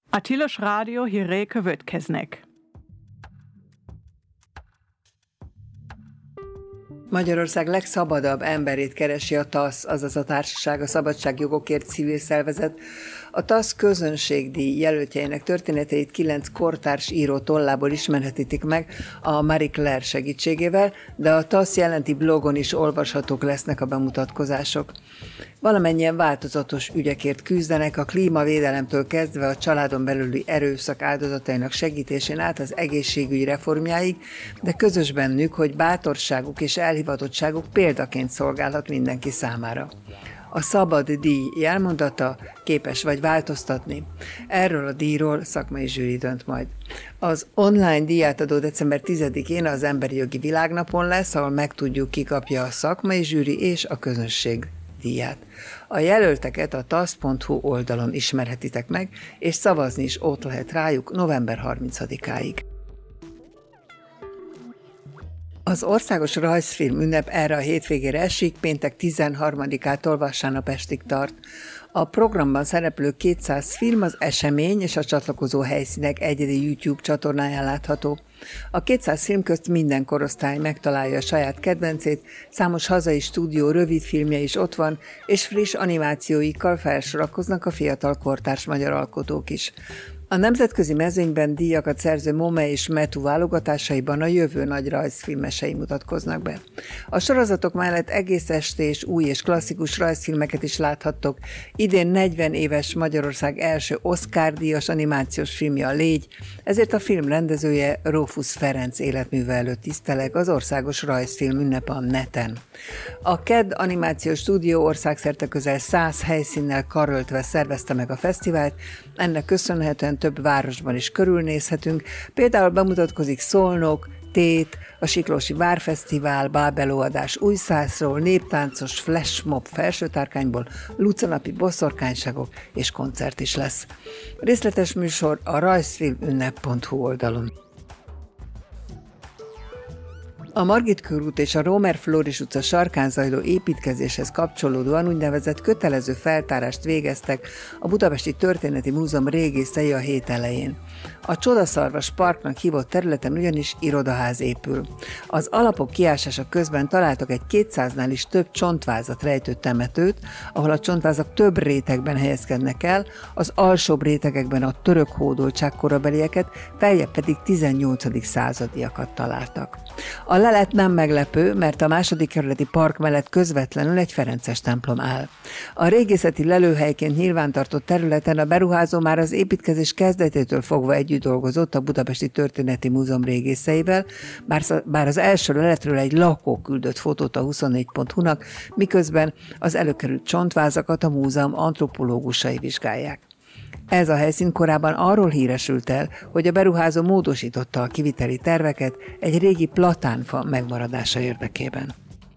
A Tilos Rádió híré következnek. Magyarország legszabadabb emberét keresi a TASZ, azaz a Társaság a Szabadságjogokért civil szervezet. A TASZ közönségdíj jelöltjeinek történeteit 9 kortárs író tollából ismerhetítik meg a Marie Claire segítségével, de a TASZ jelenti blogon is olvashatók lesznek a bemutatkozások. Valamennyien változatos ügyekért küzdenek, a klímavédelemtől kezdve a családon belüli erőszak áldozatainak segítésén át az egészségügy reformjáig, de közös bennük, hogy bátorságuk és elhivatottságuk példaként szolgálhat mindenki számára. A szabad díj jelmondata: képes vagy változtatni. Erről a díjról szakmai zsűri dönt majd. Az online díjátadó december 10-én az Emberi Jogi Világnapon lesz, ahol megtudjuk, ki kapja a szakmai zsűri és a közönség díját. A jelölteket a tasz.hu oldalon ismerhetitek meg, és szavazni is ott lehet rájuk november 30-áig. Az Országos Rajzfilm ünnep erre a hétvégére esik, péntek 13-ától vasárnap estig tart. A programban szereplő 200 film az esemény és a csatlakozó helyszínek egyedi YouTube csatornáján látható. A 200 film közt minden korosztály megtalálja a saját kedvencét, számos hazai stúdió rövidfilmje is ott van, és friss animációikkal felsorakoznak a fiatal kortárs magyar alkotók is. A nemzetközi mezőnyben díjakat szerző Mome és Metu válogatásaiban a jövő nagy rajzfilmesei mutatkoznak be. A sorozatok mellett egész estés, új és klasszikus rajzfilmeket is láthattok. Idén 40 éves Magyarország első Oscar-díjas animációs filmje a Légy, ezért a film rendezője, Rófusz Ferenc életműve előtt tiszteleg az Országos Rajzfilm ünnepe a neten. A KED animációs stúdió országszerte közel 100 helyszínnel karöltve szervezte meg a fesztivált, ennek köszönhetően több városban is körülnézhetünk, például bemutatkozik Szolnok, Tét, a Siklósi Várfesztivál, bábelóadás Újszászról, néptáncos flashmob Felsőtárkányból, lucanapi boszorkányságok és koncert is lesz. Részletes műsor a rajzfilmünnep.hu oldalon. A Margit körút és a Rómer Flóris utca sarkán zajló építkezéshez kapcsolódóan úgynevezett kötelező feltárást végeztek a Budapesti Történeti Múzeum régészei a hét elején. A Csodaszarvas Parknak hívott területen ugyanis irodaház épül. Az alapok kiásása közben találtak egy 200-nál is több csontvázat rejtő temetőt, ahol a csontvázak több rétegben helyezkednek el, az alsóbb rétegekben a török hódoltság korabelieket, feljebb pedig 18. századiakat találtak. A lelet nem meglepő, mert a második kerületi park mellett közvetlenül egy ferences templom áll. A régészeti lelőhelyként nyilvántartott területen a beruházó már az építkezés kezdetétől fogva együtt dolgozott a Budapesti Történeti Múzeum régészeivel, bár az első leletről egy lakó küldött fotót a 24.hu-nak, miközben az előkerült csontvázakat a múzeum antropológusai vizsgálják. Ez a helyszín korábban arról híresült el, hogy a beruházó módosította a kiviteli terveket egy régi platánfa megmaradása érdekében.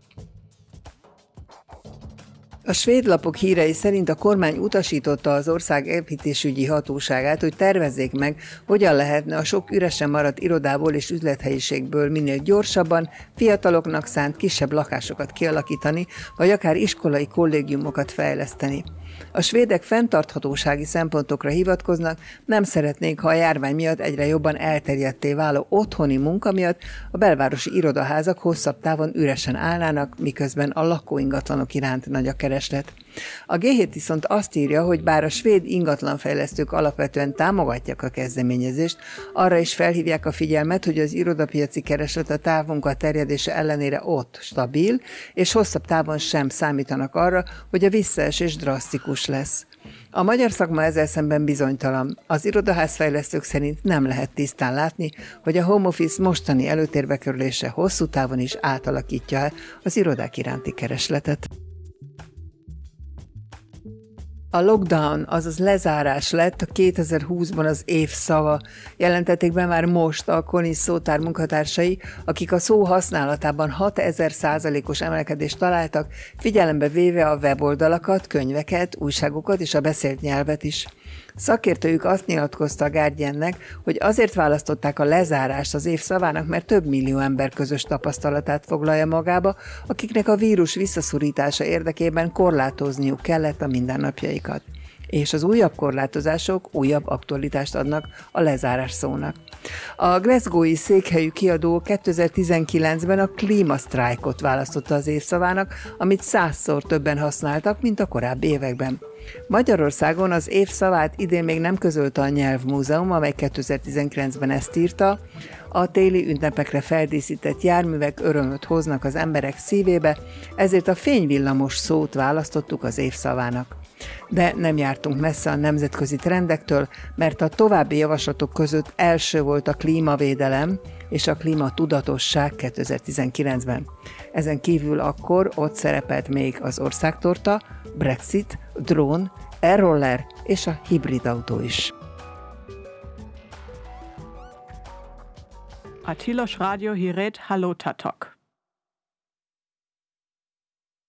A svéd lapok hírei szerint a kormány utasította az ország építésügyi hatóságát, hogy tervezzék meg, hogyan lehetne a sok üresen maradt irodából és üzlethelyiségből minél gyorsabban fiataloknak szánt kisebb lakásokat kialakítani, vagy akár iskolai kollégiumokat fejleszteni. A svédek fenntarthatósági szempontokra hivatkoznak, nem szeretnék, ha a járvány miatt egyre jobban elterjedtté váló otthoni munka miatt a belvárosi irodaházak hosszabb távon üresen állnának, miközben a lakóingatlanok iránt nagy a kereslet. A G7 viszont azt írja, hogy bár a svéd ingatlanfejlesztők alapvetően támogatják a kezdeményezést, arra is felhívják a figyelmet, hogy az irodapiaci kereslet a távmunka terjedése ellenére ott stabil, és hosszabb távon sem számítanak arra, hogy a visszaesés drasztikus lesz. A magyar szakma ezzel szemben bizonytalan. Az irodaházfejlesztők szerint nem lehet tisztán látni, hogy a home office mostani előtérbe kerülése hosszú távon is átalakítja az irodák iránti keresletet. A lockdown, azaz lezárás lett a 2020-ban az év szava, jelentették be már most a Konisz szótár munkatársai, akik a szó használatában 6000%-os emelkedést találtak, figyelembe véve a weboldalakat, könyveket, újságokat és a beszélt nyelvet is. Szakértőjük azt nyilatkozta a Guardiannek, hogy azért választották a lezárást az év szavának, mert több millió ember közös tapasztalatát foglalja magába, akiknek a vírus visszaszorítása érdekében korlátozniuk kellett a mindennapjaikat. és az újabb korlátozások újabb aktualitást adnak a lezárás szónak. A glasgowi székhelyű kiadó 2019-ben a klímasztrájkot választotta az évszavának, amit 100-szor többen használtak, mint a korábbi években. Magyarországon az évszavát idén még nem közölte a Nyelvmúzeum, amely 2019-ben ezt írta. A téli ünnepekre feldíszített járművek örömöt hoznak az emberek szívébe, ezért a fényvillamos szót választottuk az évszavának. De nem jártunk messze a nemzetközi trendektől, mert a további javaslatok között első volt a klímavédelem és a klímatudatosság 2019-ben. Ezen kívül akkor ott szerepelt még az országtorta, Brexit, drón, e-roller és a hibrid autó is. A Tilos Rádió hírét Hallótatok.